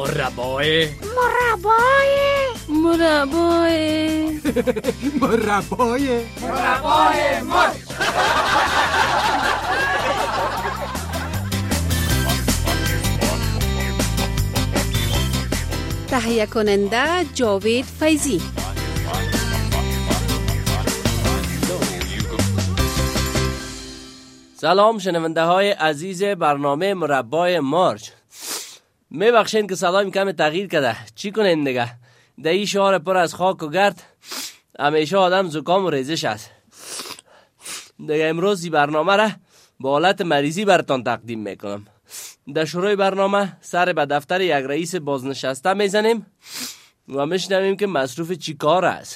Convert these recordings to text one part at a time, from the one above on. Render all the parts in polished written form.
مربای مرچ. تهیه کننده جاوید فیضی. سلام شنونده های عزیز برنامه مربای مارچ. میبخشین که صدایم کم تغییر کرده، چی کنین دیگه؟ در این شهر پر از خاک و گرد همیشه آدم زکام و ریزش است. دیگه امروز این برنامه را با حالت مریضی براتان تقدیم میکنم. در شروع برنامه سر به دفتر یک رئیس بازنشسته میزنیم و میشنویم که مصروف چی کار است.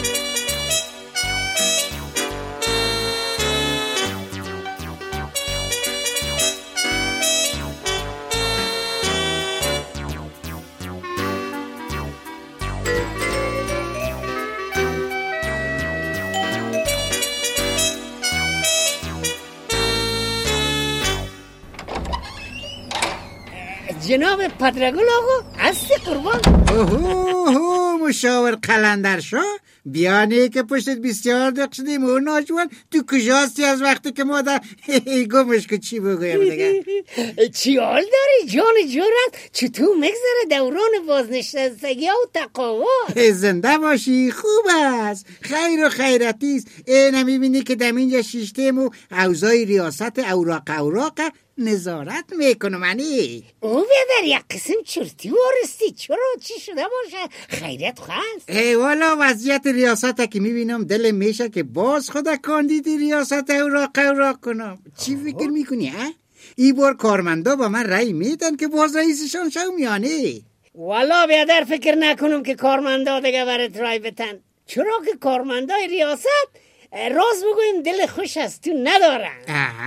جناب پدرگل آقا هستی قربان؟ اوه مشاور قلندر شو بیانه که پشتت بسیار دق شدیم و ناجوان تو کجاستی از وقتی که ما در گمش که چی بگویم دیگه؟ چی حال داری جان جورت؟ چطور مگذره دوران بازنشستگی و تقاوت؟ زنده باشی خوب است، خیر و خیرتیست. اینه میبینی که دمینجا شیشتیم و اوضاع ریاست اوراق نظارت میکنم منی. او بیادر یک قسم چرتی وارستی، چرا چی شده باشه؟ خیرت خواست؟ ای والا وضعیت ریاست که میبینم دل میشه که باز خدا کاندید ریاست اوراق کنم. چی فکر میکنی ها؟ این بار کارمندا با من رأی میدن که باز رئیسشان شو میانه. والا بیادر فکر نکنم که کارمندا دیگه برات رأی بدن، چرا که کارمندای ریاست راز بگویم دل خوش از تو ندارن.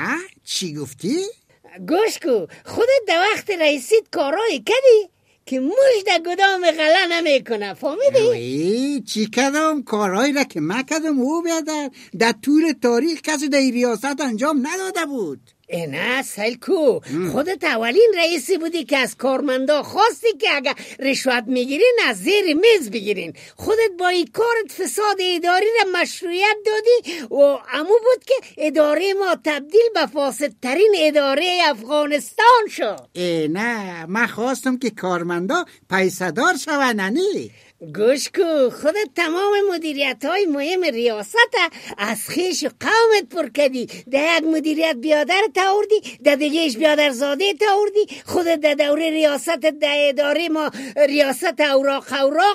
چی گفتی؟ گوش کو، خودت در وقت رئیسیت کارایی کردی که مجد گدام غله نمیکنه، فهمیدی؟ چی کردم؟ کارهایی را که من کردم او بیادر در طول تاریخ کسی در ریاست انجام نداده بود. نه سلکو، خودت اولین رئیسی بودی که از کارمندا خواستی که اگر رشوت میگیرین از زیر میز بگیرین. خودت با این کارت فساد اداری را مشروعیت دادی و امو بود که اداره ما تبدیل به فاسدترین اداره افغانستان شد. نه من خواستم که کارمندا پیسه‌دار شوندنی. گوش کو، خودت تمام مدیریت های مهم ریاست از خیش قومت پر کردی. ده یک مدیریت بیادر تاوردی، ده دیگهش بیادر زاده تاوردی. خودت ده دوره ریاست ده اداره ما ریاست اوراق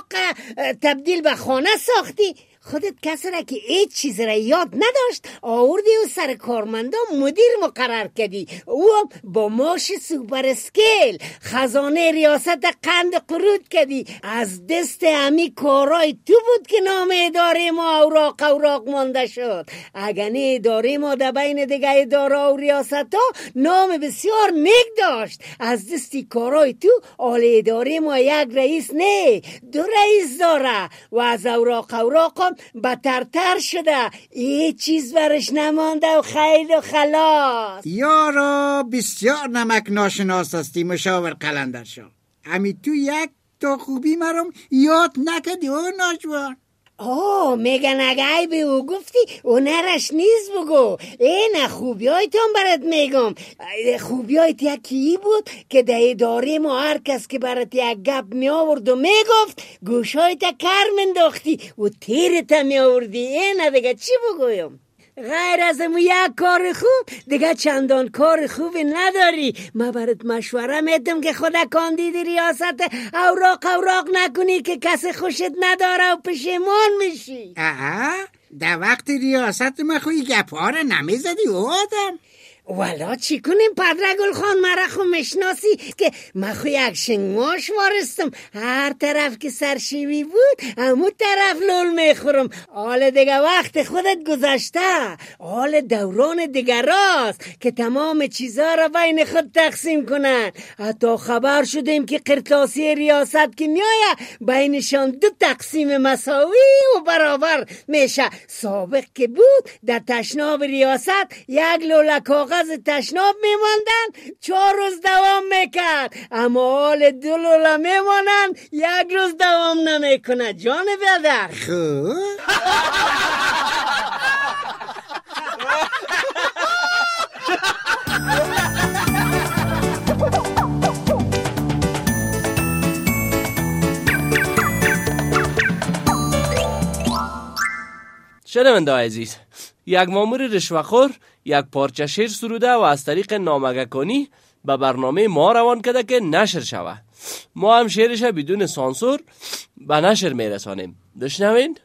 تبدیل به خانه ساختی. خودت کسی را که هیچ چیز را یاد نداشت آوردی و سر کارمندا مدیر مقرر کردی، او با ماش سوپر اسکیل خزانه ریاست قند قرود کردی. از دست همی کارای تو بود که نام اداره ما اوراق مانده شد. اگه اداره ما در بین دیگه اداره و ریاست ها نام بسیار نیک داشت. از دستی کارای تو آل اداره ما یک رئیس نه 2 رئیس داره و از اوراق بدترتر شده، هیچ چیز برش نمانده و خیر و خلاص. یارا بسیار نمک ناشناس هستی مشاور قلندر شو. همی تو یک تا خوبی مرم یاد نکردی او ناجوان. میگن اگه به او گفتی او نرش نیز بگو. این خوبی هایتان برات میگم. خوبی هایت یکی بود که در اداره ما هر کس که برات یک گپ می آورد و میگفت گوش هایت کر منداختی و تیرت می آوردی. این دیگه چی بگویم؟ غیر از امو یک کار خوب دیگه چندان کار خوبی نداری. من برات مشوره میدم که خدا کاندید ریاست اوراق نکنی که کسی خوشت نداره و پشیمان میشی. در وقت ریاست من خوی گپاره نمیزدی او آدم. والا چی کنیم پدرگل خان، مرا خو مشناسی که من خو یک شنگماش وارستم. هر طرف که سرشیوی بود همون طرف لول میخورم. حال دیگه وقت خودت گذشته، حال دوران دیگه راست که تمام چیزا را بین خود تقسیم کنن. حتی خبر شدیم که قرطاسی ریاست که میایه بینشان 2 تقسیم مساوی و برابر میشه. سابق که بود در تشناب ریاست 1 لوله کاغذ کاغذ تشناب میماندن 4 روز دوام میکرد، اما حال 2 لوله میمانن 1 روز دوام نمیکنه. جان بیادر خب شنونده عزیز، یک مامور رشوه‌خور یک پارچه شعر سروده و از طریق نامگه‌کنی به برنامه ما روان کرده که نشر شود. ما هم شعرش بدون سانسور به نشر میرسانیم. بشنوین.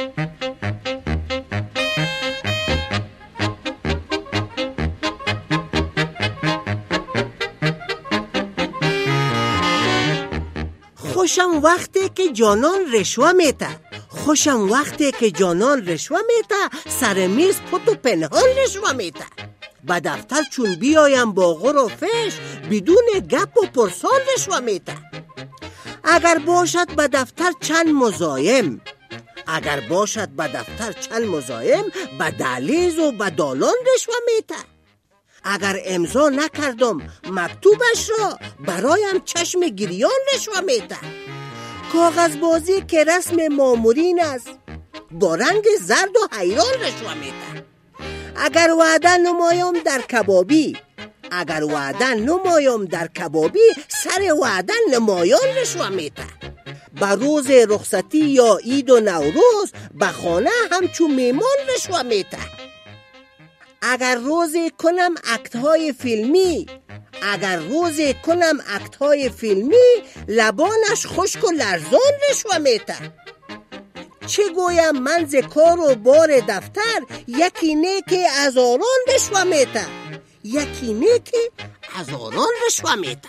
خوشم وقتی که جانان رشوه میته، خوشم وقتی که جانان رشوه میته، سر میز پت و پنهان رشوه میته. به دفتر چون بیایم با غر و فش، بدون گپ و پرسان رشوه میته. اگر باشد به دفتر چند مزایم، اگر باشد به دفتر چند مزایم، به دهلیز و به دالان رشوه میته. اگر امضا نکردم مکتوبش را، برایم چشم گریان رشوه میته. کاغذ بازی که رسم مامورین است، با رنگ زرد و حیران رشوه میته. اگر وعده نمایم در کبابی، اگر وعده نمایم در کبابی، سر وعده نمایان رشوه میته. به روز رخصتی یا عید و نوروز، به خانه همچون میمان رشوه میته. اگر روزی کنم اکت‌های فیلمی، اگر روزی کنم اکت‌های فیلمی، لبانش خشک و لرزان رشوه میته. چه گویم من ز کار و بار دفتر، یکی نه که هزاران رشوه میته، یکی نه که هزاران رشوه میته.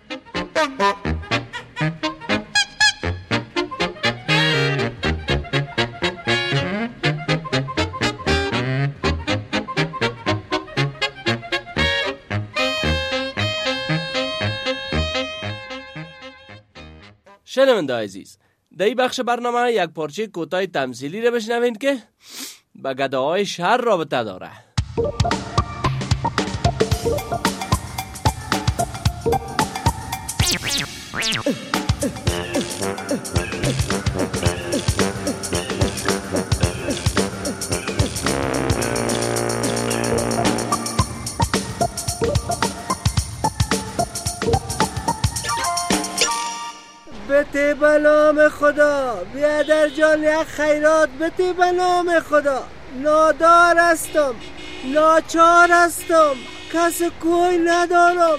شنونده عزیز، در این بخش برنامه یک پارچه کوتاه تمثیلی را بشنوین که با گداهای شهر رابطه داره. بته به نام خدا، بیادر جان یک خیرات بته به نام خدا. نادار هستم، ناچار هستم، کس کوی ندارم،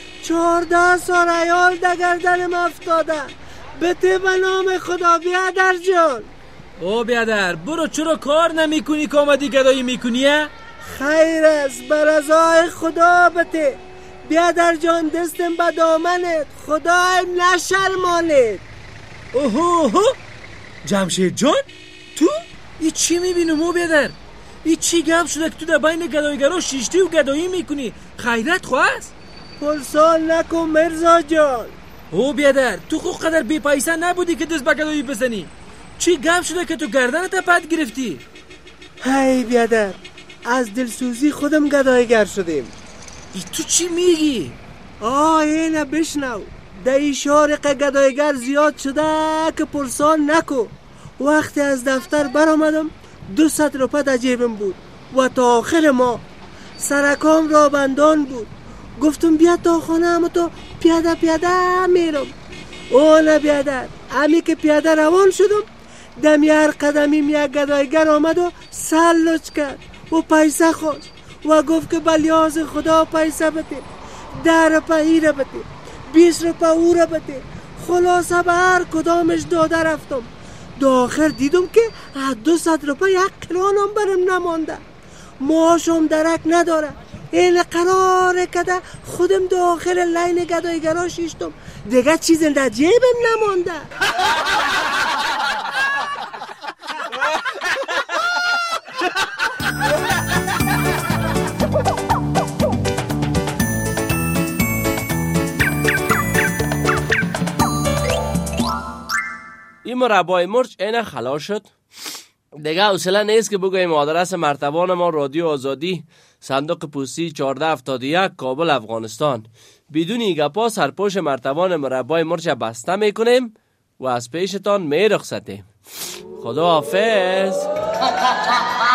14 سال عیال در گردنم افتاده. بته به نام خدا بیادر جان. او بیادر برو، چرا کار نمی کنی که آمدی گدایی می کنی؟ خیر است، بر رضای خدا بته. بیادر جان دستم به دامنت، خدای نشرمانت. اوهو جمشید جان، تو ای چی میبینم او بیادر؟ ای چی گپ شده که تو در بین گدایگرا شیشتی و گدایی میکنی؟ خیرت خواست؟ پرسان نکن مرزا جان. او بیادر تو خود قدر بی پیسه نبودی که دست به گدایی بزنی. چی گپ شده که تو گردنت پد گرفتی؟ هی بیادر، از دلسوزی خودم گدایگر شدیم. ای تو چی میگی؟ اینه بشنو. در این شارق گدایگر زیاد شده که پرسان نکو. وقتی از دفتر برآمدم 200 روپه در جیبم بود و تا آخر ما سرکام را بندان بود. گفتم بیا تا خانه، اما تو پیاده میرم. نه بیادر، امی که پیاده روان شدم، دمی هر قدمیم یک گدایگر آمد و سر لچ کرد و پیسه خواست و گفت که بلیاز خدا پیسه بده، 10 روپه ایره بده، 20 روپه او را بده. خلاصه به هر کدامش داده رفتم. دا آخر دیدم که 200 روپه یک قرانم برم نمانده. معاشم درک نداره. این قراره کده خودم دا آخر لین گدایگرا شیشتم، دیگه چیز در جیبم نمانده. این مربای مرچ اینه خلاص شد دیگه حوصله نیست که بگویم آدرس مرتبان ما رادیو آزادی، صندوق پستی 1471 کابل افغانستان. بدون این گپا سرپوش مرتبان مربای مرچ بسته میکنیم و از پیشتان میرخصتیم. خدا حافظ.